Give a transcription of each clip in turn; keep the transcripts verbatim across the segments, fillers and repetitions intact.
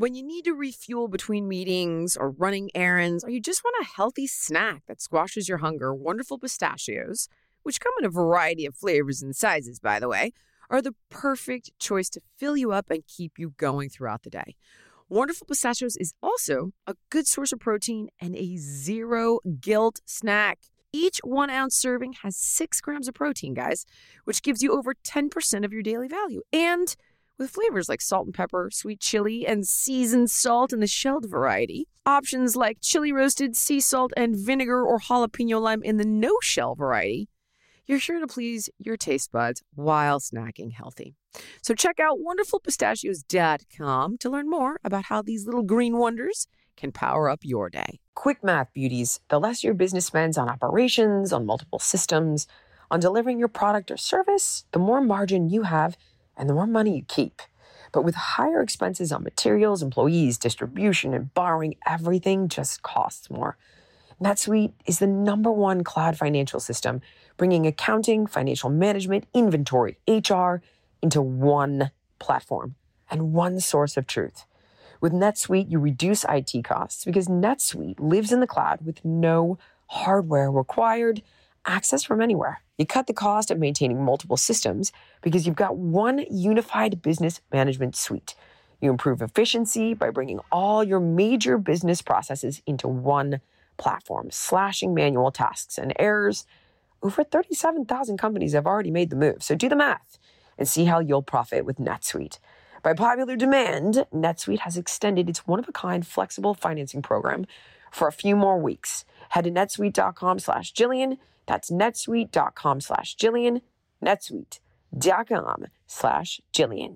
When you need to refuel between meetings or running errands, or you just want a healthy snack that squashes your hunger, Wonderful Pistachios, which come in a variety of flavors and sizes, by the way, are the perfect choice to fill you up and keep you going throughout the day. Wonderful Pistachios is also a good source of protein and a zero-guilt snack. Each one-ounce serving has six grams of protein, guys, which gives you over ten percent of your daily value. And with flavors like salt and pepper, sweet chili, and seasoned salt in the shelled variety, options like chili roasted, sea salt, and vinegar or jalapeno lime in the no-shell variety, you're sure to please your taste buds while snacking healthy. So check out wonderful pistachios dot com to learn more about how these little green wonders can power up your day. Quick math, beauties. The less your business spends on operations, on multiple systems, on delivering your product or service, the more margin you have and the more money you keep. But with higher expenses on materials, employees, distribution, and borrowing, everything just costs more. NetSuite is the number one cloud financial system, bringing accounting, financial management, inventory, H R into one platform and one source of truth. With NetSuite, you reduce I T costs because NetSuite lives in the cloud with no hardware required, access from anywhere. You cut the cost of maintaining multiple systems because you've got one unified business management suite. You improve efficiency by bringing all your major business processes into one platform, slashing manual tasks and errors. Over thirty-seven thousand companies have already made the move, so do the math and see how you'll profit with NetSuite. By popular demand, NetSuite has extended its one-of-a-kind flexible financing program for a few more weeks. Head to netsuite.com slash Jillian. That's netsuite.com slash Jillian. netsuite.com slash Jillian.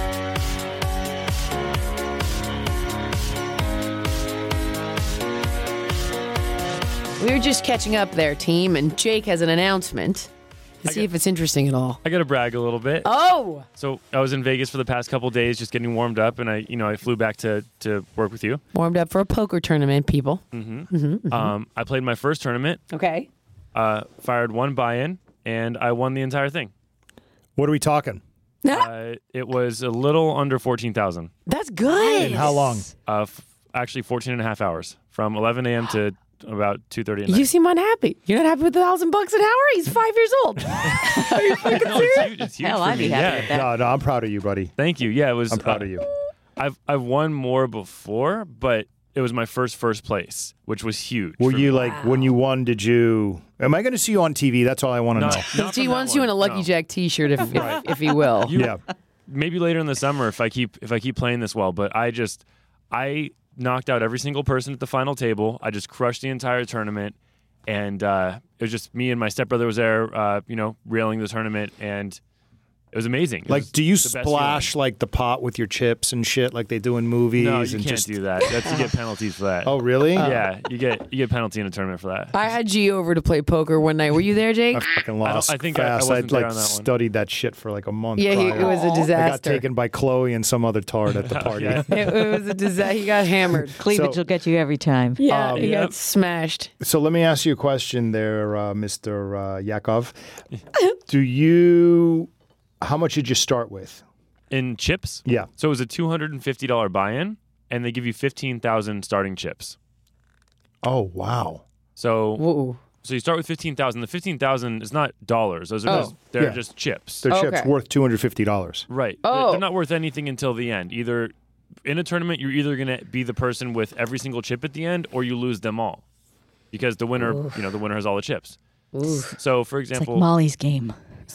We were just catching up there, team, and Jake has an announcement. To see get, if it's interesting at all. I got to brag a little bit. Oh! So I was in Vegas for the past couple days, just getting warmed up, and I, you know, I flew back to, to work with you. Warmed up for a poker tournament, people. Mm-hmm. Mm-hmm, mm-hmm. Um, I played my first tournament. Okay. Uh, fired one buy-in, and I won the entire thing. What are we talking? uh, it was a little under fourteen thousand. That's good. In how long? Uh, f- actually, fourteen and a half hours, from eleven a.m. to about two thirty at night. You seem unhappy. You're not happy with a thousand bucks an hour? He's five years old. Are you fucking no, serious? it's huge, it's huge Hell, for I'd me. be happy yeah. with that. No, no, I'm proud of you, buddy. Thank you. Yeah, it was. I'm proud uh, of you. I've I've won more before, but it was my first first place, which was huge. Were for you me. like, when you won, did you, am I going to see you on T V? That's all I want to No, know. not He from wants that you in one. a Lucky No. Jack T-shirt, if, if, if he will. You- Yeah. Maybe later in the summer if I keep if I keep playing this well. But I just I knocked out every single person at the final table. I just crushed the entire tournament, and uh, it was just me and my stepbrother was there, uh, you know, railing the tournament, and it was amazing. It Like, was do you the best splash like the pot with your chips and shit like they do in movies? feeling. No, you and can't just... do that. That's you get penalties for that. Oh, really? yeah, you get you get penalty in a tournament for that. I had G over to play poker one night. Were you there, Jake? I fucking lost I think I- I fast. wasn't like there on that one. studied that shit for like a month. Yeah, he, prior. it was a I got disaster. taken by Chloe and some other tard at the party. Yeah. It, it was a disaster. He got hammered. Cleavage So- will get you every time. Yeah, Um, he Yep. got smashed. So let me ask you a question there, uh, Mister Uh, Yakov. Do you, how much did you start with? In chips, Yeah. so it was a two hundred and fifty dollar buy-in, and they give you fifteen thousand starting chips. Oh, wow. So Whoa. so you start with fifteen thousand. The fifteen thousand is not dollars; those are Oh. just, they're Yeah. just chips. Their Okay. chips worth two hundred fifty dollars. Right. They're- Oh. They're not worth anything until the end. Either in a tournament, you're either going to be the person with every single chip at the end, or you lose them all, because the winner, you know, the winner has all the chips. So, for It's like example, Molly's game.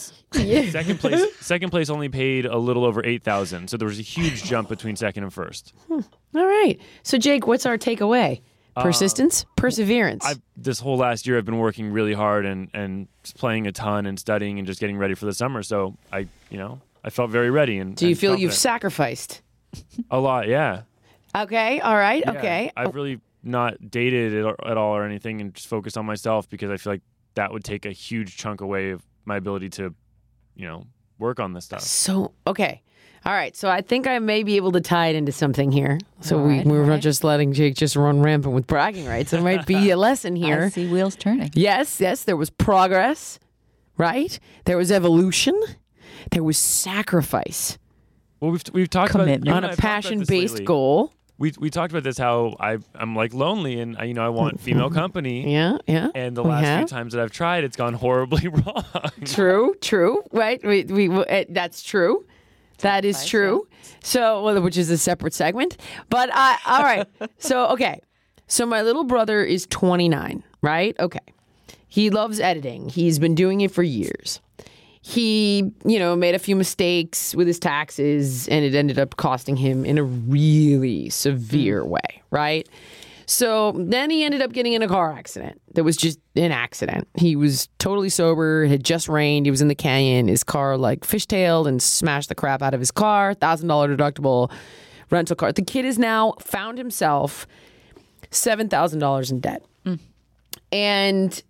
second place, second place only paid a little over eight thousand. So there was a huge jump between second and first. All right. So, Jake, what's our takeaway? Persistence, perseverance. I've this whole last year, I've been working really hard and and just playing a ton and studying and just getting ready for the summer. So I, you know, I felt very ready. And Do you and feel you've confident. sacrificed? A lot? Yeah. Okay. All right. Yeah. Okay. I've really not dated it at all or anything, and just focused on myself because I feel like that would take a huge chunk away of my ability to, you know, work on this stuff. So, okay. All right. So I think I may be able to tie it into something here. So All we, right, we were all not right. just letting Jake just run rampant with bragging rights. There might be a lesson I here. see wheels turning. Yes, yes, there was progress, right? There was evolution. There was sacrifice Well, we've we've talked Commitment. about you on and I a have talked about this passion-based lately. goal. we we talked about this, how I I'm like lonely and I, you know I want female company. Yeah, yeah. And the We last have. few times that I've tried, it's gone horribly wrong. True, true. Right? We, we, we uh, that's true. That is true. So, well, which is a separate segment. But uh, all right. So, okay. So my little brother is twenty-nine, right? Okay. He loves editing. He's been doing it for years. He, you know, made a few mistakes with his taxes and it ended up costing him in a really severe way, right? So then he ended up getting in a car accident that was just an accident. He was totally sober. It had just rained. He was in the canyon. His car like fishtailed and smashed the crap out of his car. one thousand dollars deductible rental car. The kid has now found himself seven thousand dollars in debt. Mm. And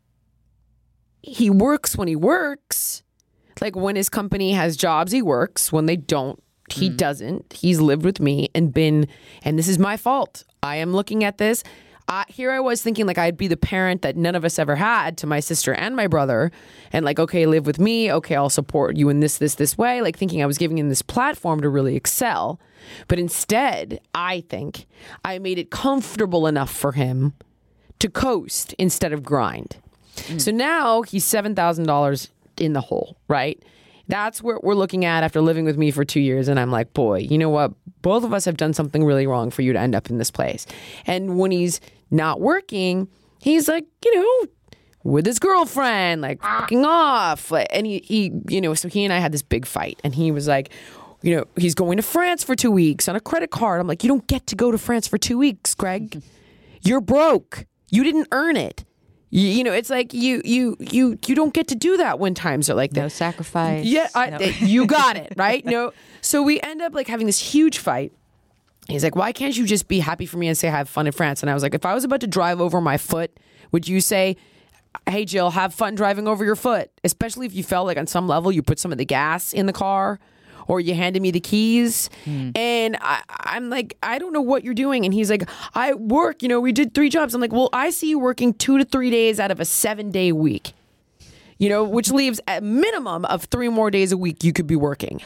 he works when he works. Like when his company has jobs, he works. When they don't, he mm. doesn't. He's lived with me and been, and this is my fault. I am looking at this. Uh, here I was thinking like I'd be the parent that none of us ever had to my sister and my brother. And like, okay, live with me. Okay, I'll support you in this, this, this way. Like thinking I was giving him this platform to really excel. But instead, I think I made it comfortable enough for him to coast instead of grind. Mm. So now he's seven thousand dollars in the hole, right? That's what we're looking at after living with me for two years. And I'm like, boy, you know what? Both of us have done something really wrong for you to end up in this place. And when he's not working, he's like, you know, with his girlfriend, like fucking off. And he, he, you know, so he and I had this big fight. And he was like, you know, he's going to France for two weeks on a credit card. I'm like, you don't get to go to France for two weeks, Greg. You're broke. You didn't earn it. You, you know, it's like you you you you don't get to do that when times are like that. No sacrifice. Yeah, I, no. you got it, right? No. So we end up like having this huge fight. He's like, why can't you just be happy for me and say have fun in France? And I was like, if I was about to drive over my foot, would you say, hey, Jill, have fun driving over your foot? Especially if you felt like on some level you put some of the gas in the car or you handed me the keys. Mm. And I, I'm like, I don't know what you're doing. And he's like, I work, you know, we did three jobs. I'm like, well, I see you working two to three days out of a seven day week, you know, which leaves a minimum of three more days a week you could be working.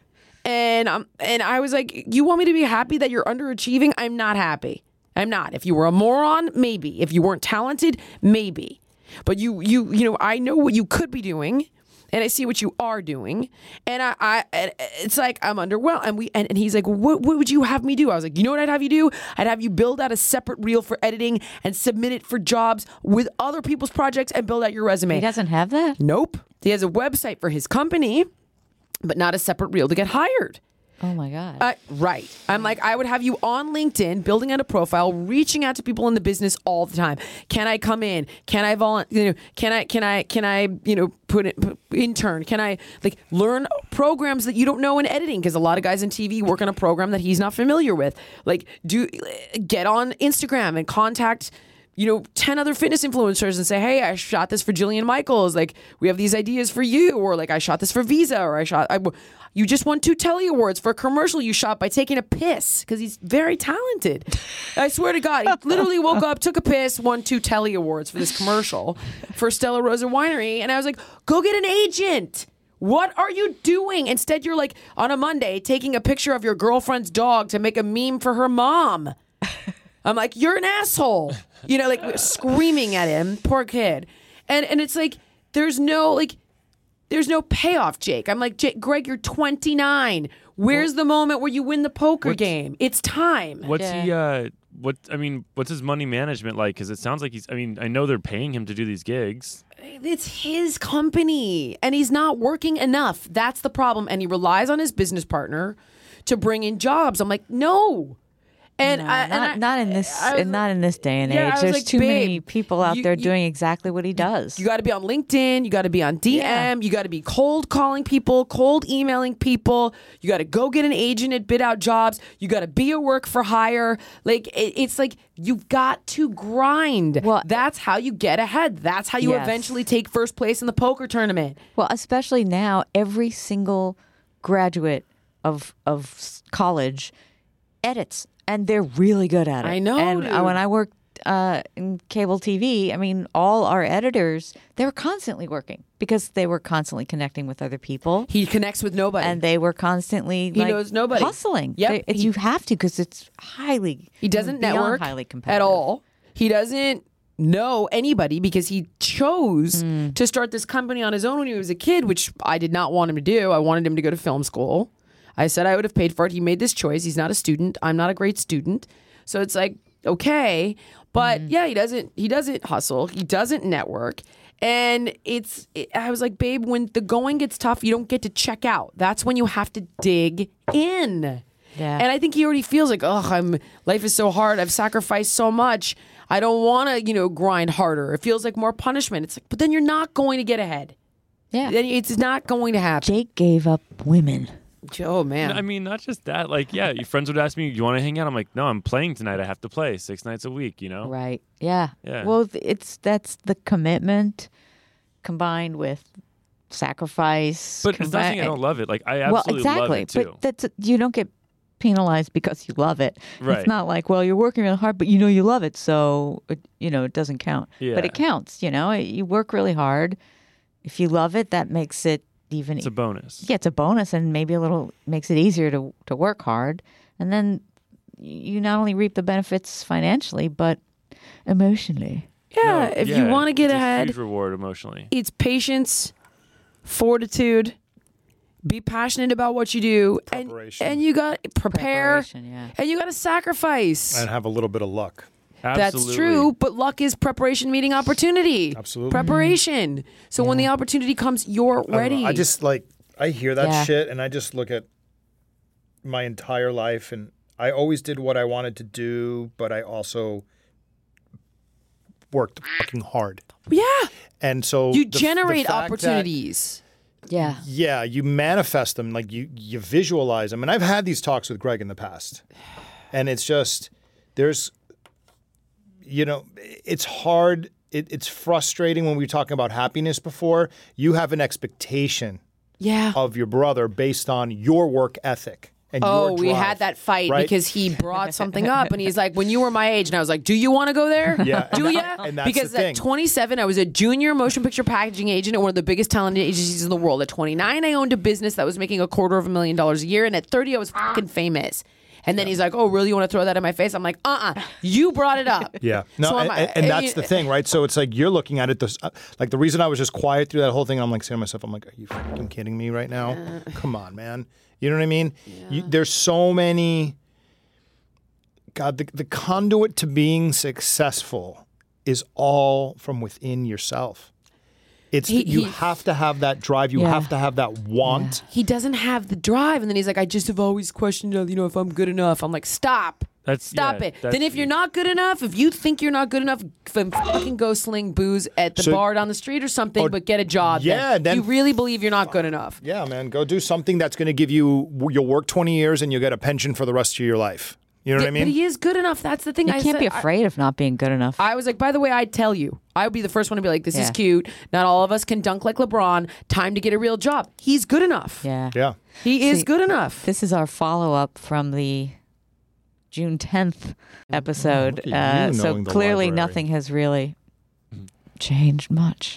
and um, and I was like, you want me to be happy that you're underachieving? I'm not happy. I'm not. If you were a moron, maybe. If you weren't talented, maybe. But you, you, you know, I know what you could be doing. And I see what you are doing, and I, I it's like I'm underwhelmed. And we, and, and he's like, what, what would you have me do? I was like, you know what I'd have you do? I'd have you build out a separate reel for editing and submit it for jobs with other people's projects and build out your resume. He doesn't have that? Nope. He has a website for his company, but not a separate reel to get hired. Oh my God. Uh, right. I'm like, I would have you on LinkedIn, building out a profile, reaching out to people in the business all the time. Can I come in? Can I volunteer? You know, can I, can I, can I, you know, put it, put, intern? Can I like learn programs that you don't know in editing? Because a lot of guys in T V work on a program that he's not familiar with. Like, do get on Instagram and contact, you know, ten other fitness influencers and say, hey, I shot this for Jillian Michaels. Like, we have these ideas for you. Or like, I shot this for Visa, or I shot, I, you just won two Telly Awards for a commercial you shot by taking a piss, because he's very talented. I swear to God, he literally woke up, took a piss, won two Telly Awards for this commercial for Stella Rosa Winery. And I was like, go get an agent. What are you doing? Instead, you're like on a Monday taking a picture of your girlfriend's dog to make a meme for her mom. I'm like, you're an asshole. You know, like screaming at him, poor kid. And and it's like, there's no like, there's no payoff, Jake. I'm like, Jake, Greg, you're twenty-nine. Where's well, the moment where you win the poker game? It's time. What's yeah. he, uh, what, I mean, what's his money management like? Because it sounds like he's, I mean, I know they're paying him to do these gigs. It's his company, and he's not working enough. That's the problem. And he relies on his business partner to bring in jobs. I'm like, no. And, no, I, not, and I, not in this, I was, not in this day and yeah, age. There's like, too babe, many people out you, there you, doing exactly what he does. You got to be on LinkedIn. You got to be on D M. Yeah. You got to be cold calling people, cold emailing people. You got to go get an agent and bid out jobs. You got to be a work for hire. Like it, it's like you've got to grind. Well, that's how you get ahead. That's how you yes. eventually take first place in the poker tournament. Well, especially now, every single graduate of of college edits. And they're really good at it. I know. And dude. when I worked uh, in cable T V, I mean, all our editors, they were constantly working because they were constantly connecting with other people. He connects with nobody. And they were constantly He like, knows nobody. hustling. Yep. They- it's- He- you have to because it's highly He doesn't beyond network highly at competitive. all. He doesn't know anybody because he chose Mm. to start this company on his own when he was a kid, which I did not want him to do. I wanted him to go to film school. I said I would have paid for it. He made this choice. He's not a student. I'm not a great student. So it's like, okay. But Mm. yeah, he doesn't he doesn't hustle. He doesn't network. And it's it, I was like, babe, when the going gets tough, you don't get to check out. That's when you have to dig in. Yeah. And I think he already feels like, oh, I'm life is so hard. I've sacrificed so much. I don't want to, you know, grind harder. It feels like more punishment. It's like, but then you're not going to get ahead. Yeah. Then it's not going to happen. Jake gave up women. Oh man. I mean, not just that. Like, yeah, your friends would ask me, "You want to hang out?" I'm like, "No, I'm playing tonight. I have to play six nights a week." You know. Right. Yeah. Yeah. Well, th- it's that's the commitment combined with sacrifice. But it's not saying I combi- don't love it. Like, I well, absolutely exactly. love it too. But that's you don't get penalized because you love it. Right. It's not like, well, you're working really hard, but you know you love it, so it, you know it doesn't count. Yeah. But it counts. You know, you work really hard. If you love it, that makes it even. It's a bonus. Yeah, it's a bonus, and maybe a little makes it easier to to work hard, and then you not only reap the benefits financially, but emotionally. yeah. No, if yeah, you want to get it's a ahead, huge reward emotionally. it's patience, fortitude, be passionate about what you do, and, Preparation. and you got to prepare, Preparation, yeah. and you got to sacrifice. And have a little bit of luck. That's Absolutely. true, but luck is preparation meeting opportunity. Absolutely. Preparation. So when the opportunity comes, you're I don't know. ready. I just like I hear that Yeah. shit and I just look at my entire life and I always did what I wanted to do, but I also worked fucking hard. yeah. And so You the- the generate fact that- opportunities. Yeah. yeah, you manifest them, like you you visualize them. And I've had these talks with Greg in the past. And it's just there's you know, it's hard. It, it's frustrating when we were talking about happiness before. You have an expectation Yeah. of your brother based on your work ethic and Oh, your we drive, had that fight right? because he brought something up and he's like, when you were my age, and I was like, do you want to go there? Yeah, Do and ya? that- and that's because the at thing. twenty-seven, I was a junior motion picture packaging agent at one of the biggest talent agencies in the world. At twenty-nine, I owned a business that was making a quarter of a million dollars a year. And at thirty, I was fucking famous. And then he's like, oh, really? You want to throw that in my face? I'm like, uh-uh. You brought it up. Yeah, no, So I'm- and, and- and that's the thing, right? So it's like you're looking at it. This, uh, like the reason I was just quiet through that whole thing, and I'm like saying to myself, I'm like, are you fucking kidding me right now? Come on, man. You know what I mean? You, there's so many. God, the, the conduit to being successful is all from within yourself. It's He- you he- have to have that drive. You Yeah. have to have that want. He doesn't have the drive. And then he's like, I just have always questioned, uh, you know, if I'm good enough. I'm like, stop. That's Stop yeah, it. that's Then if you're huge. not good enough, if you think you're not good enough, then fucking go sling booze at the So- bar down the street or something, Oh, but get a job. yeah, then- you really believe you're not good enough. Yeah, man, go do something that's going to give you. You'll work twenty years and you'll get a pension for the rest of your life. You know what I mean? But he is good enough. That's the thing. You I can't said, be I- afraid of not being good enough. I was like, by the way, I'd tell you. I would be the first one to be like, this is Yeah. cute. Not all of us can dunk like LeBron. Time to get a real job. He's good enough. yeah. yeah. He is See, good enough. This is our follow up from the June tenth episode. Look at you Uh, so knowing the clearly library. nothing has really changed much.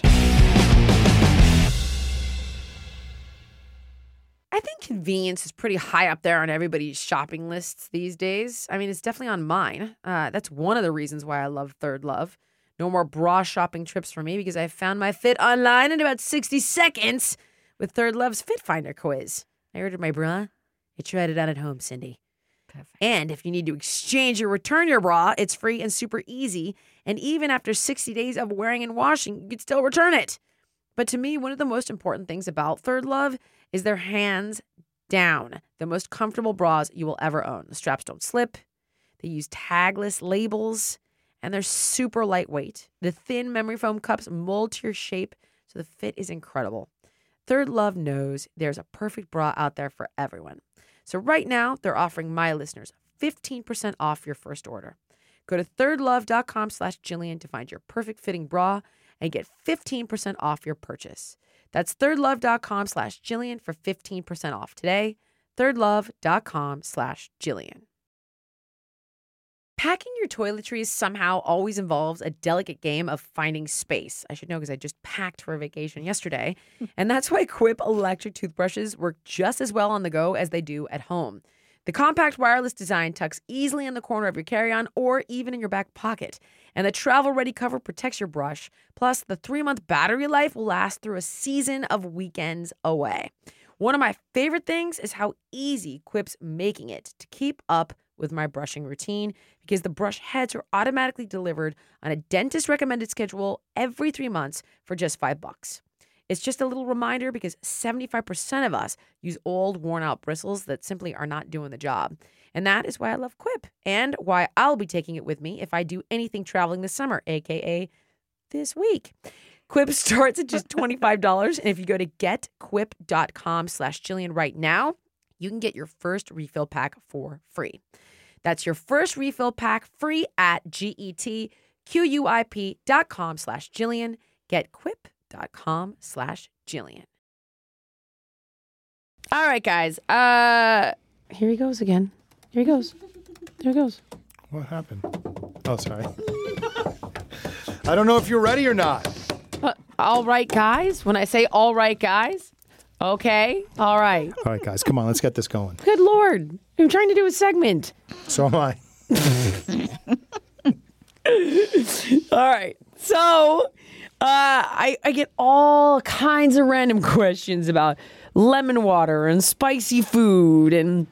I think convenience is pretty high up there on everybody's shopping lists these days. I mean, it's definitely on mine. Uh, that's one of the reasons why I love Third Love. No more bra shopping trips for me because I found my fit online in about sixty seconds with Third Love's Fit Finder quiz. I ordered my bra. I tried it out at home, Cindy. Perfect. And if you need to exchange or return your bra, it's free and super easy. And even after sixty days of wearing and washing, you can still return it. But to me, one of the most important things about Third Love is their hands down the most comfortable bras you will ever own. The straps don't slip. They use tagless labels, and they're super lightweight. The thin memory foam cups mold to your shape, so the fit is incredible. Third Love knows there's a perfect bra out there for everyone. So right now, they're offering my listeners fifteen percent off your first order. Go to thirdlove.com slash Jillian to find your perfect fitting bra and get fifteen percent off your purchase. That's thirdlove.com slash Jillian for fifteen percent off today. thirdlove.com slash Jillian. Packing your toiletries somehow always involves a delicate game of finding space. I should know because I just packed for a vacation yesterday. And that's why Quip electric toothbrushes work just as well on the go as they do at home. The compact wireless design tucks easily in the corner of your carry-on or even in your back pocket. And the travel-ready cover protects your brush. Plus, the three-month battery life will last through a season of weekends away. One of my favorite things is how easy Quip's making it to keep up with my brushing routine because the brush heads are automatically delivered on a dentist-recommended schedule every three months for just five bucks. It's just a little reminder because seventy-five percent of us use old, worn-out bristles that simply are not doing the job. And that is why I love Quip and why I'll be taking it with me if I do anything traveling this summer, a k a this week. Quip starts at just twenty-five dollars, and if you go to getquip.com slash Jillian right now, you can get your first refill pack for free. That's your first refill pack free at G-E-T-Q-U-I-P dot com slash Jillian, getquip.com slash Jillian. All right, guys. Uh, here he goes again. Here he goes. Here he goes. What happened? Oh, sorry. I don't know if you're ready or not. Uh, all right, guys. When I say all right, guys, okay, all right. All right, guys, come on, let's get this going. Good Lord. I'm trying to do a segment. So am I. All right. So uh, I, I get all kinds of random questions about lemon water and spicy food and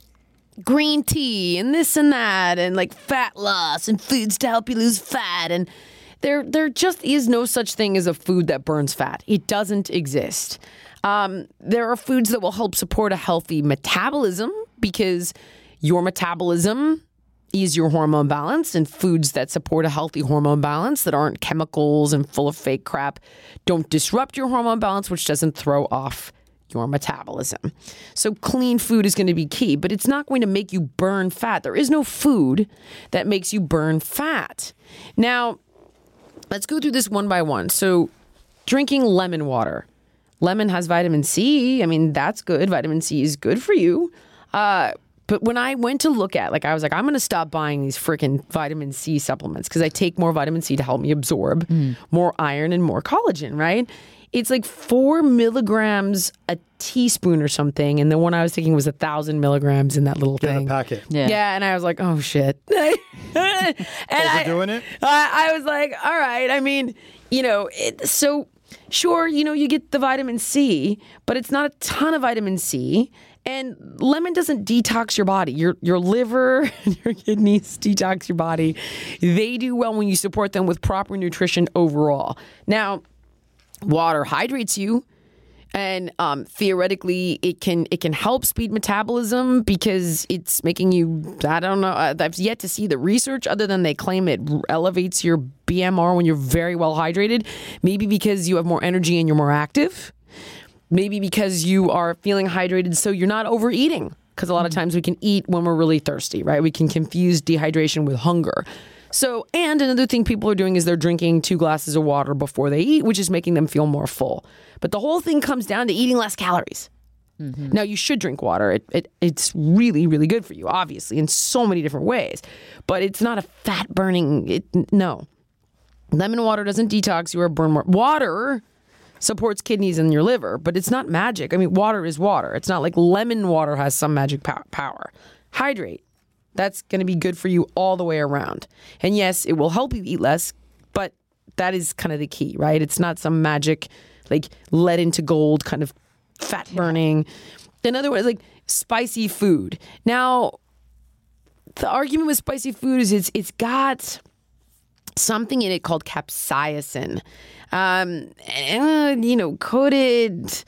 green tea and this and that and like fat loss and foods to help you lose fat. And there, there just is no such thing as a food that burns fat. It doesn't exist. Um, there are foods that will help support a healthy metabolism because your metabolism is your hormone balance, and foods that support a healthy hormone balance that aren't chemicals and full of fake crap don't disrupt your hormone balance, which doesn't throw off your metabolism. So clean food is going to be key, but it's not going to make you burn fat. There is no food that makes you burn fat. Now, let's go through this one by one. So drinking lemon water. Lemon has vitamin C. I mean, that's good. Vitamin C is good for you. Uh, but when I went to look at, like, I was like, I'm going to stop buying these freaking vitamin C supplements because I take more vitamin C to help me absorb mm. more iron and more collagen, right? It's like four milligrams a teaspoon or something. And the one I was taking was a thousand milligrams in that little Get thing. In a packet. Yeah. yeah. And I was like, oh, shit. and Overdoing I, it? I, I was like, all right. I mean, you know, it, so sure, you know, you get the vitamin C, but it's not a ton of vitamin C. And lemon doesn't detox your body. Your your liver and your kidneys detox your body. They do well when you support them with proper nutrition overall. Now, water hydrates you, and um, theoretically, it can it can help speed metabolism because it's making you. I don't know. I've yet to see the research other than they claim it elevates your B M R when you're very well hydrated. Maybe because you have more energy and you're more active. Maybe because you are feeling hydrated, so you're not overeating. Because a lot of times we can eat when we're really thirsty, right? We can confuse dehydration with hunger. So, and another thing people are doing is they're drinking two glasses of water before they eat, which is making them feel more full. But the whole thing comes down to eating less calories. Mm-hmm. Now, you should drink water. It, it It's really, really good for you, obviously, in so many different ways. But it's not a fat-burning, it, no. Lemon water doesn't detox you or burn more. Water supports kidneys and your liver, but it's not magic. I mean, water is water. It's not like lemon water has some magic power. Hydrate. That's going to be good for you all the way around. And yes, it will help you eat less, but that is kind of the key, right? It's not some magic, like, lead into gold kind of fat burning. Another one is like spicy food. Now, the argument with spicy food is it's it's got something in it called capsaicin. Um, and, you know, could it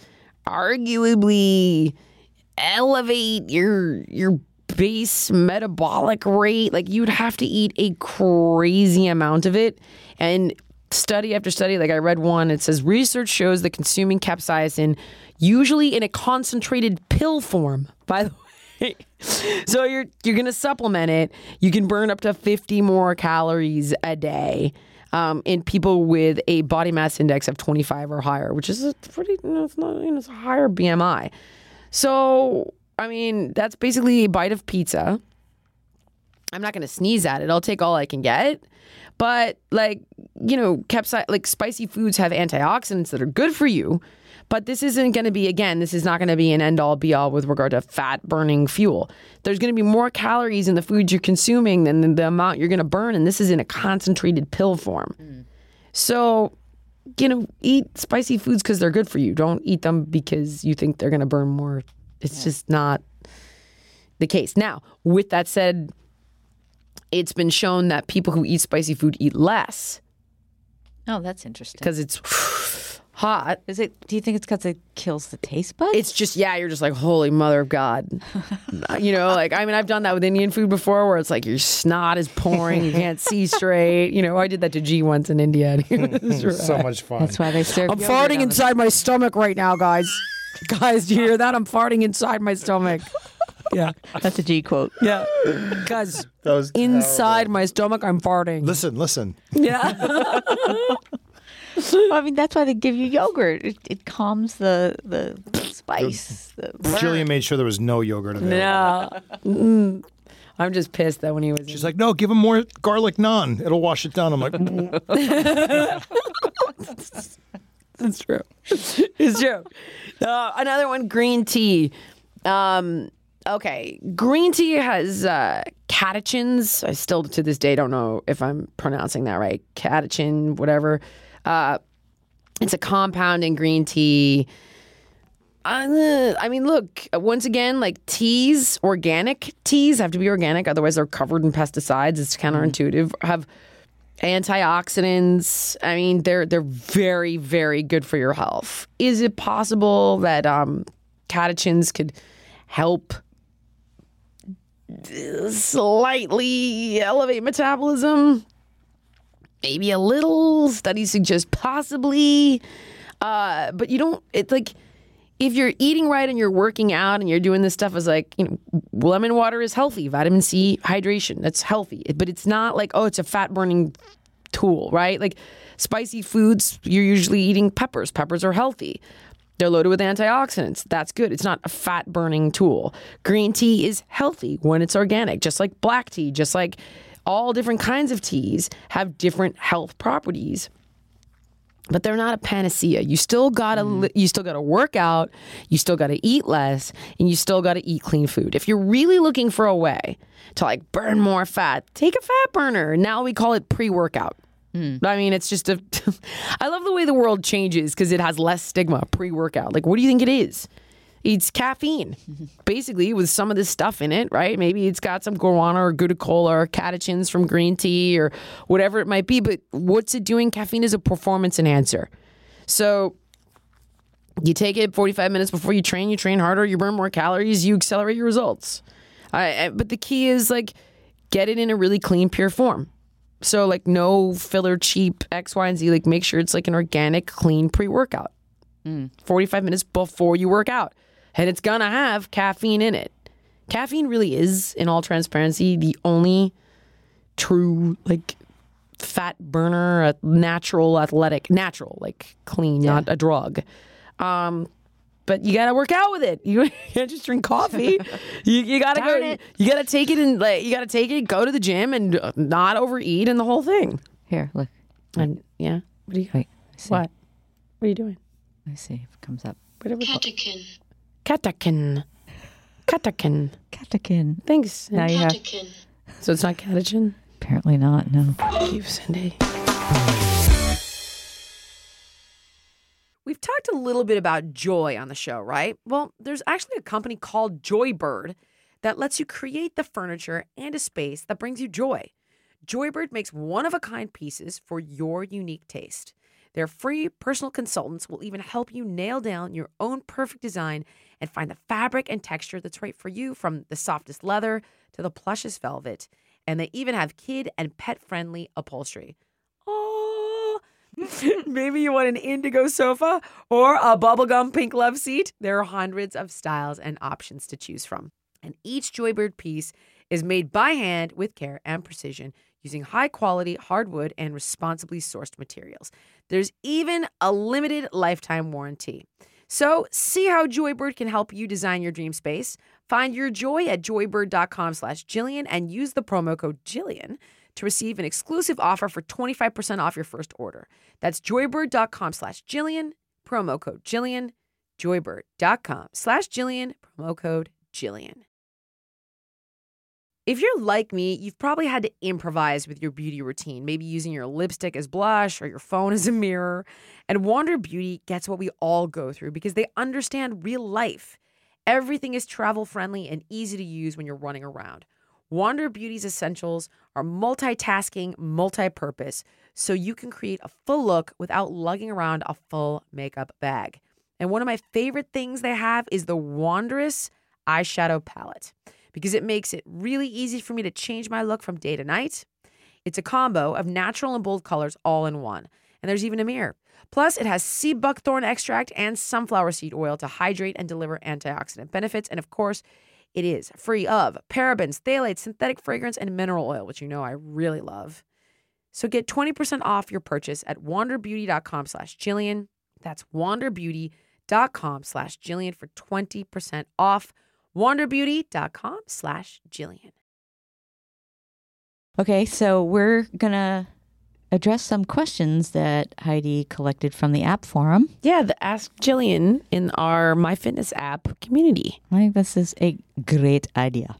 arguably elevate your your base metabolic rate? Like, you'd have to eat a crazy amount of it. And study after study, like I read one, it says research shows that consuming capsaicin, usually in a concentrated pill form, by the way. So you're you're gonna supplement it. You can burn up to fifty more calories a day. Um, in people with a body mass index of twenty-five or higher, which is a pretty, you know, it's not, you know, it's a higher B M I. So, I mean, that's basically a bite of pizza I'm not going to sneeze at it. I'll take all I can get. But like, you know, capsi- like spicy foods have antioxidants that are good for you. But this isn't going to be, again, this is not going to be an end all be all with regard to fat burning fuel. There's going to be more calories in the foods you're consuming than the, the amount you're going to burn. And this is in a concentrated pill form. Mm. So, you know, eat spicy foods because they're good for you. Don't eat them because you think they're going to burn more. It's yeah. just not the case. Now, with that said, it's been shown that people who eat spicy food eat less. Oh, that's interesting. Because it's hot. Is it? Do you think it's because it kills the taste buds? It's just, yeah, you're just like, holy mother of God. You know, like, I mean, I've done that with Indian food before where it's like your snot is pouring, you can't see straight. You know, I did that to G once in India. So much fun. That's why they serve I'm farting inside my stomach right now, guys. Guys, do you hear that? I'm farting inside my stomach. Yeah. That's a G quote. Yeah. Because inside terrible. my stomach, I'm farting. Listen, listen. Yeah. Well, I mean, that's why they give you yogurt. It, it calms the, the spice. The Jillian made sure there was no yogurt available. No. Mm. I'm just pissed that when he was She's in. like, no, give him more garlic naan. It'll wash it down. I'm like, That's true. It's true. Uh, another one, green tea. Um, okay. Green tea has uh, catechins. I still, to this day, don't know if I'm pronouncing that right. Catechin, whatever. Uh, it's a compound in green tea. Uh, I mean, look, once again, like teas, organic teas have to be organic. Otherwise, they're covered in pesticides. It's counterintuitive. Have antioxidants. I mean, they're they're very, very good for your health. Is it possible that um, catechins could help slightly elevate metabolism? Maybe a little. Studies suggest possibly. Uh, but you don't, it's like, if you're eating right and you're working out and you're doing this stuff, is like, you know, lemon water is healthy. Vitamin C, hydration, that's healthy. But it's not like, oh, it's a fat burning tool, right? Like spicy foods, you're usually eating peppers. Peppers are healthy. They're loaded with antioxidants. That's good. It's not a fat burning tool. Green tea is healthy when it's organic, just like black tea, just like all different kinds of teas have different health properties. But they're not a panacea. You still gotta mm. you still gotta work out, you still gotta eat less, and you still gotta eat clean food. If you're really looking for a way to like burn more fat, take a fat burner. Now we call it pre-workout. Mm. I mean, it's just a. I love the way the world changes because it has less stigma. Pre-workout, like, what do you think it is? It's caffeine, mm-hmm. basically, with some of this stuff in it, right? Maybe it's got some guarana or glucola or catechins from green tea or whatever it might be. But what's it doing? Caffeine is a performance enhancer. So you take it forty-five minutes before you train, you train harder, you burn more calories, you accelerate your results. I, I, but the key is, like, get it in a really clean, pure form. So, like, no filler, cheap X, Y, and Z. Like, make sure it's like an organic, clean pre-workout. Mm. forty-five minutes before you work out. And it's going to have caffeine in it. Caffeine really is, in all transparency, the only true, like, fat burner, a natural, athletic, natural, like, clean, yeah. not a drug. Um, but you got to work out with it. You can't just drink coffee. you you got to go. It. You got to take it and, like, you got to take it, go to the gym and not overeat and the whole thing. Here, look. And, yeah. What do you, Wait, what? What are you doing? Let me see if it comes up. Catechin. Catechin. Catechin. Catechin. Thanks. Now you have. So it's not catechin? Apparently not, no. Thank you, Cindy. We've talked a little bit about joy on the show, right? Well, there's actually a company called Joybird that lets you create the furniture and a space that brings you joy. Joybird makes one-of-a-kind pieces for your unique taste. Their free personal consultants will even help you nail down your own perfect design and find the fabric and texture that's right for you, from the softest leather to the plushest velvet. And they even have kid and pet-friendly upholstery. Oh, maybe you want an indigo sofa or a bubblegum pink love seat. There are hundreds of styles and options to choose from. And each Joybird piece is made by hand with care and precision, using high-quality hardwood and responsibly sourced materials. There's even a limited lifetime warranty. So see how Joybird can help you design your dream space. Find your joy at joybird.com slash Jillian and use the promo code Jillian to receive an exclusive offer for twenty-five percent off your first order. That's joybird.com slash Jillian, promo code Jillian, joybird.com slash Jillian, promo code Jillian. If you're like me, you've probably had to improvise with your beauty routine, maybe using your lipstick as blush or your phone as a mirror. And Wander Beauty gets what we all go through because they understand real life. Everything is travel-friendly and easy to use when you're running around. Wander Beauty's essentials are multitasking, multi-purpose, so you can create a full look without lugging around a full makeup bag. And one of my favorite things they have is the Wondrous eyeshadow palette, because it makes it really easy for me to change my look from day to night. It's a combo of natural and bold colors all in one. And there's even a mirror. Plus, it has sea buckthorn extract and sunflower seed oil to hydrate and deliver antioxidant benefits. And of course, it is free of parabens, phthalates, synthetic fragrance, and mineral oil, which you know I really love. So get twenty percent off your purchase at wanderbeauty.com slash Jillian. That's wanderbeauty.com slash Jillian for twenty percent off. wanderbeauty.com slash Jillian. Okay, so we're going to address some questions that Heidi collected from the app forum. Yeah, the Ask Jillian in our MyFitness app community. I think this is a great idea.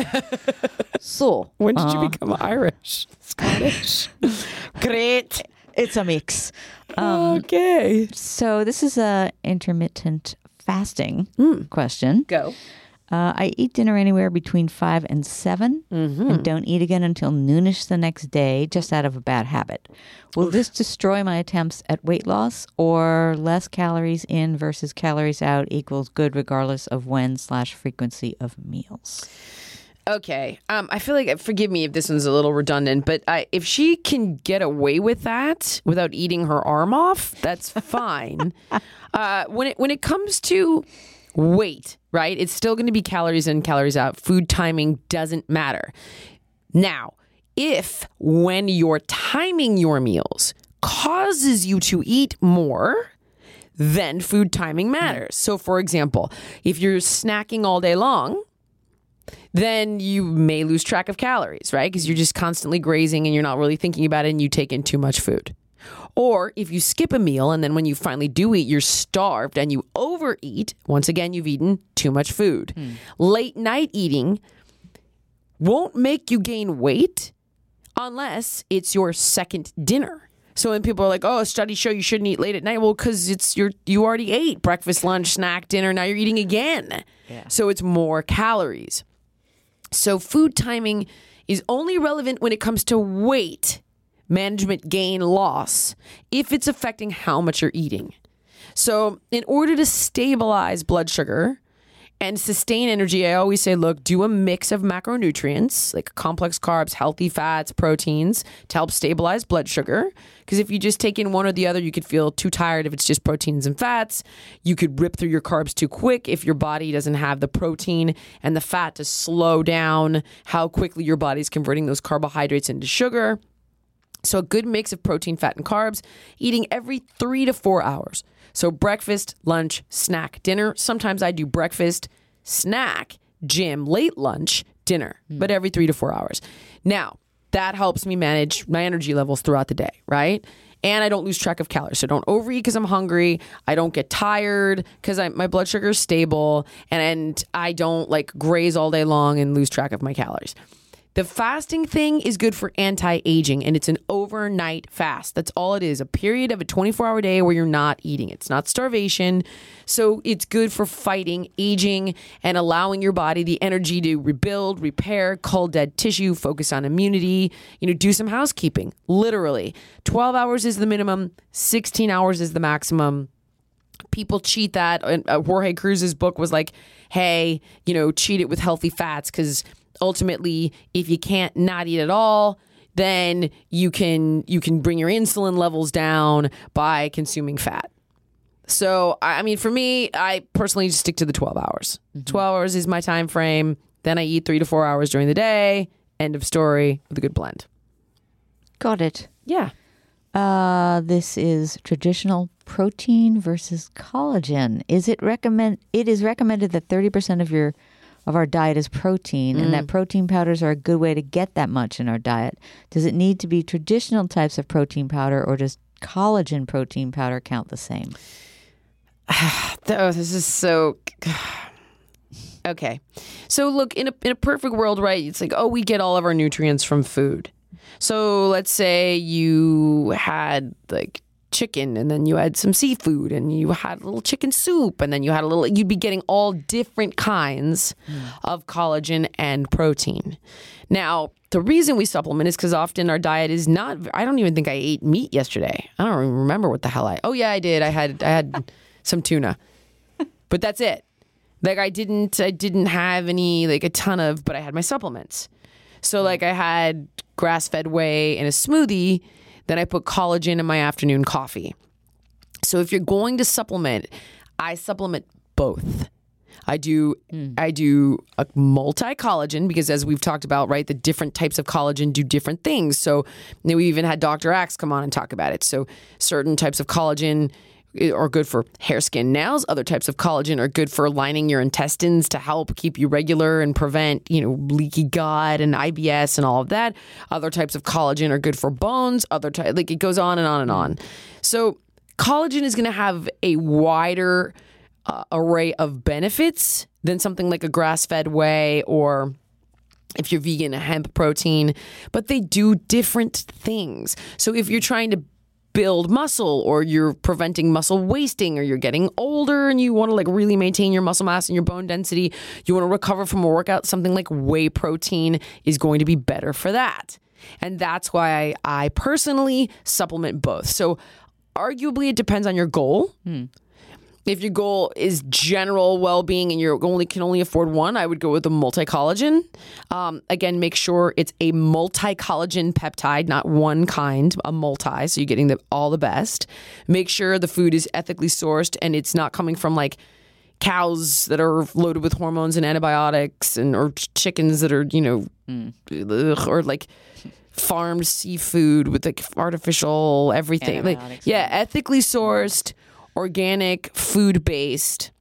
So, when did uh, you become Irish? Scottish? Great. It's a mix. Um, okay. So this is a intermittent fasting Mm. question. Go. Uh, I eat dinner anywhere between five and seven Mm-hmm. and don't eat again until noonish the next day, just out of a bad habit. Will Oof. this destroy my attempts at weight loss, or less calories in versus calories out equals good regardless of when slash frequency of meals? Okay. Um, I feel like, forgive me if this one's a little redundant, but I, if she can get away with that without eating her arm off, that's fine. uh, when it when it comes to weight, right? It's still going to be calories in, calories out. Food timing doesn't matter. Now, if when you're timing your meals causes you to eat more, then food timing matters. So, for example, if you're snacking all day long, then you may lose track of calories, right? Because you're just constantly grazing and you're not really thinking about it and you take in too much food. Or if you skip a meal and then when you finally do eat, you're starved and you overeat, once again, you've eaten too much food. Hmm. Late night eating won't make you gain weight unless it's your second dinner. So when people are like, oh, studies show you shouldn't eat late at night. Well, because it's your you already ate breakfast, lunch, snack, dinner. Now you're eating again. Yeah. So it's more calories. So food timing is only relevant when it comes to weight management, gain, loss, if it's affecting how much you're eating. So in order to stabilize blood sugar and sustain energy, I always say, look, do a mix of macronutrients, like complex carbs, healthy fats, proteins, to help stabilize blood sugar. Because if you just take in one or the other, you could feel too tired if it's just proteins and fats. You could rip through your carbs too quick if your body doesn't have the protein and the fat to slow down how quickly your body's converting those carbohydrates into sugar. So a good mix of protein, fat, and carbs, eating every three to four hours. So breakfast, lunch, snack, dinner. Sometimes I do breakfast, snack, gym, late lunch, dinner, mm. but every three to four hours. Now, that helps me manage my energy levels throughout the day, right? And I don't lose track of calories. So don't overeat because I'm hungry. I don't get tired because my blood sugar is stable. And, and I don't like graze all day long and lose track of my calories. The fasting thing is good for anti-aging, and it's an overnight fast. That's all it is, a period of a twenty-four hour day where you're not eating. It's not starvation. So it's good for fighting aging and allowing your body the energy to rebuild, repair, cull dead tissue, focus on immunity, you know, do some housekeeping. Literally, twelve hours is the minimum, sixteen hours is the maximum. People cheat that. And uh, Jorge Cruz's book was like, hey, you know, cheat it with healthy fats because ultimately, if you can't not eat at all, then you can you can bring your insulin levels down by consuming fat. So, I mean, for me, I personally just stick to the twelve hours. Mm-hmm. twelve hours is my time frame. Then I eat three to four hours during the day. End of story with a good blend. Got it. Yeah. Uh, this is traditional protein versus collagen. Is it recommend? It is recommended that thirty percent of your of our diet is protein, and that protein powders are a good way to get that much in our diet. Does it need to be traditional types of protein powder, or does collagen protein powder count the same? Oh, this is so... Okay. So look, in a, in a perfect world, right, it's like, oh, we get all of our nutrients from food. So let's say you had like chicken, and then you had some seafood, and you had a little chicken soup, and then you had a little, you'd be getting all different kinds mm. of collagen and protein. Now, the reason we supplement is because often our diet is not, I don't even think I ate meat yesterday. I don't even remember what the hell I, oh yeah, I did. I had, I had some tuna, but that's it. Like I didn't, I didn't have any, like a ton of, but I had my supplements. So like I had grass-fed whey in a smoothie, then I put collagen in my afternoon coffee. So if you're going to supplement, I supplement both. I do mm. I do a multi-collagen because as we've talked about, right, the different types of collagen do different things. So you know, we even had Doctor Axe come on and talk about it. So certain types of collagen are good for hair, skin, nails. Other types of collagen are good for lining your intestines to help keep you regular and prevent, you know, leaky gut and I B S and all of that. Other types of collagen are good for bones. Other type, like it goes on and on and on. So collagen is going to have a wider uh, array of benefits than something like a grass-fed whey or if you're vegan, a hemp protein, but they do different things. So if you're trying to build muscle or you're preventing muscle wasting or you're getting older and you want to like really maintain your muscle mass and your bone density, you want to recover from a workout, something like whey protein is going to be better for that. And that's why I, I personally supplement both. So arguably it depends on your goal. Hmm. If your goal is general well-being and you only can only afford one, I would go with the multi-collagen. Um, again, make sure it's a multi-collagen peptide, not one kind, a multi, so you're getting the, all the best. Make sure the food is ethically sourced and it's not coming from like cows that are loaded with hormones and antibiotics and or chickens that are, you know, mm. ugh, or like farmed seafood with like artificial everything. Like, yeah, ethically sourced, organic, food-based.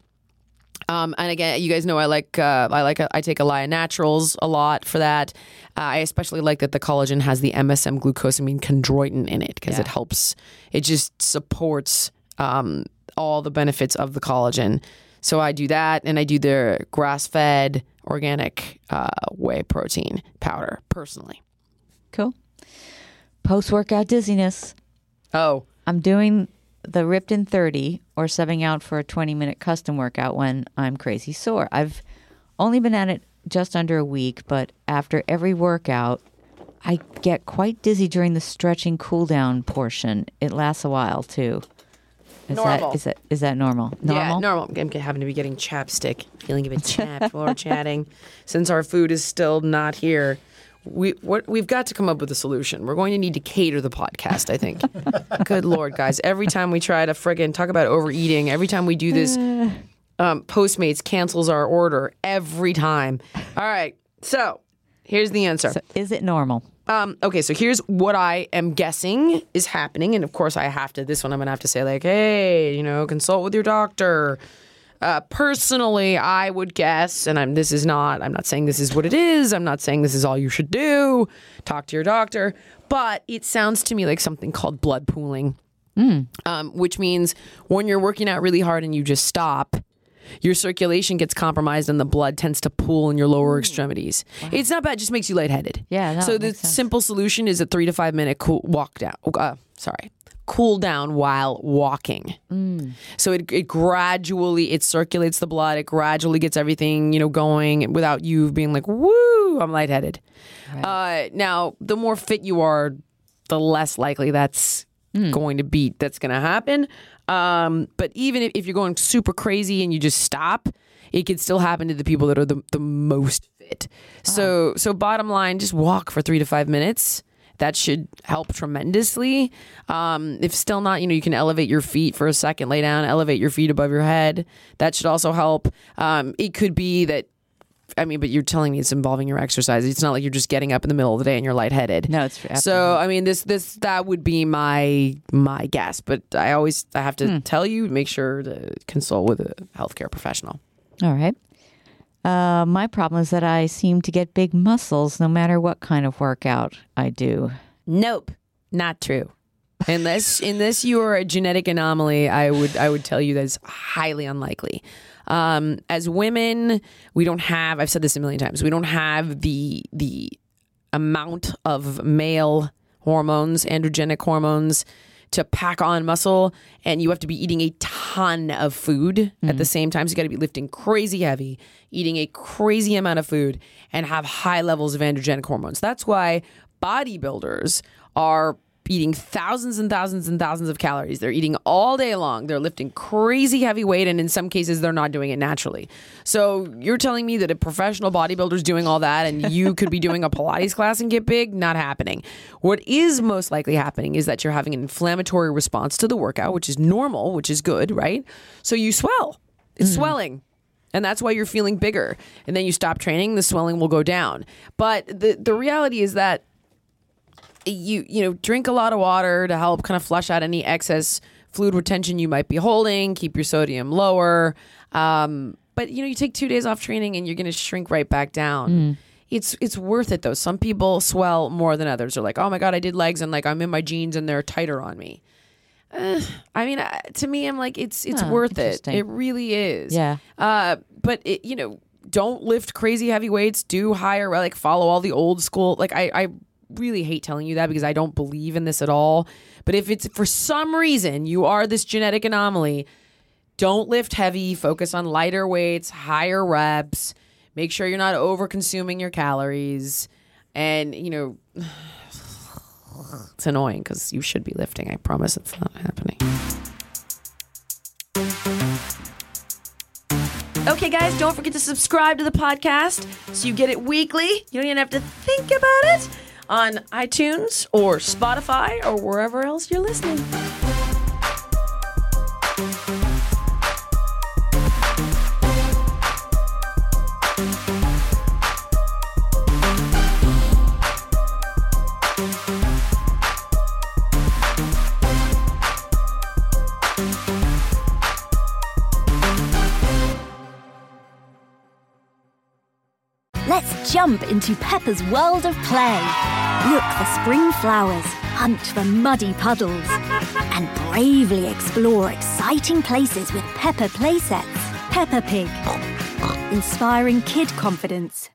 Um, and again, you guys know I like uh, I like I take Alaya Naturals a lot for that. Uh, I especially like that the collagen has the M S M glucosamine chondroitin in it because yeah. it helps. It just supports um, all the benefits of the collagen. So I do that, and I do the grass-fed organic uh, whey protein powder personally. Cool. Post-workout dizziness. Oh, I'm doing the Ripton thirty or subbing out for a twenty minute custom workout when I'm crazy sore. I've only been at it just under a week, but after every workout, I get quite dizzy during the stretching cool down portion. It lasts a while too. Is normal. That, is, that, is that normal? Normal? Yeah, normal. I'm having to be getting chapstick, feeling a bit chapped while we're chatting. Since our food is still not here, we, what, we've got to come up with a solution. We're going to need to cater the podcast, I think. Good Lord, guys. Every time we try to friggin' talk about overeating, every time we do this, um, Postmates cancels our order every time. All right. So here's the answer. So is it normal? Um, okay, so here's what I am guessing is happening. And of course, I have to, this one I'm going to have to say like, hey, you know, consult with your doctor. Uh, personally, I would guess, and I'm, this is not, I'm not saying this is what it is. I'm not saying this is all you should do. Talk to your doctor. But it sounds to me like something called blood pooling, mm. um, which means when you're working out really hard and you just stop, your circulation gets compromised and the blood tends to pool in your lower Ooh. extremities. Wow. It's not bad. It just makes you lightheaded. Yeah. No, so the simple solution is a three to five minute cool walk down. Uh, sorry. Cool down while walking. Mm. So it, it gradually, it circulates the blood. It gradually gets everything, you know, going without you being like, woo, I'm lightheaded. Right. Uh, now, the more fit you are, the less likely that's mm. going to be, that's going to happen. Um, but even if, if you're going super crazy and you just stop, it can still happen to the people that are the, the most fit. Wow. So, so bottom line, just walk for three to five minutes. That should help tremendously. Um, if still not, you know, you can elevate your feet for a second, lay down, elevate your feet above your head. That should also help. Um, it could be that, I mean, but you're telling me it's involving your exercise. It's not like you're just getting up in the middle of the day and you're lightheaded. No, it's absolutely. So, I mean, this, this, that would be my, my guess. But I always, I have to hmm. tell you, make sure to consult with a healthcare professional. All right. Uh, my problem is that I seem to get big muscles no matter what kind of workout I do. Nope, not true. Unless unless you are a genetic anomaly, I would I would tell you that's highly unlikely. Um, as women, we don't have. I've said this a million times. We don't have the the amount of male hormones, androgenic hormones, to pack on muscle, and you have to be eating a ton of food mm-hmm. at the same time. So you got to be lifting crazy heavy, eating a crazy amount of food, and have high levels of androgenic hormones. That's why bodybuilders are eating thousands and thousands and thousands of calories. They're eating all day long. They're lifting crazy heavy weight, and in some cases, they're not doing it naturally. So you're telling me that a professional bodybuilder is doing all that, and you could be doing a Pilates class and get big? Not happening. What is most likely happening is that you're having an inflammatory response to the workout, which is normal, which is good, right? So you swell. It's mm. swelling. And that's why you're feeling bigger. And then you stop training, the swelling will go down. But the, the reality is that you you know drink a lot of water to help kind of flush out any excess fluid retention you might be holding, keep your sodium lower, um but you know you take two days off training and you're going to shrink right back down. mm. it's it's worth it though. Some people swell more than others. They're like, oh my god, I did legs and like I'm in my jeans and they're tighter on me. uh, I mean, uh, to me, I'm like, it's it's oh, worth it. It really is. Yeah. Uh but it, you know don't lift crazy heavy weights. Do higher, like follow all the old school, like I I really hate telling you that because I don't believe in this at all. But if it's for some reason you are this genetic anomaly, don't lift heavy. Focus on lighter weights, higher reps. Make sure you're not over consuming your calories. And, you know, it's annoying because you should be lifting. I promise it's not happening. Okay, guys, don't forget to subscribe to the podcast so you get it weekly. You don't even have to think about it. On iTunes or Spotify or wherever else you're listening. Let's jump into Peppa's world of play. Look for spring flowers, hunt for muddy puddles, and bravely explore exciting places with Peppa playsets. Peppa Pig, inspiring kid confidence.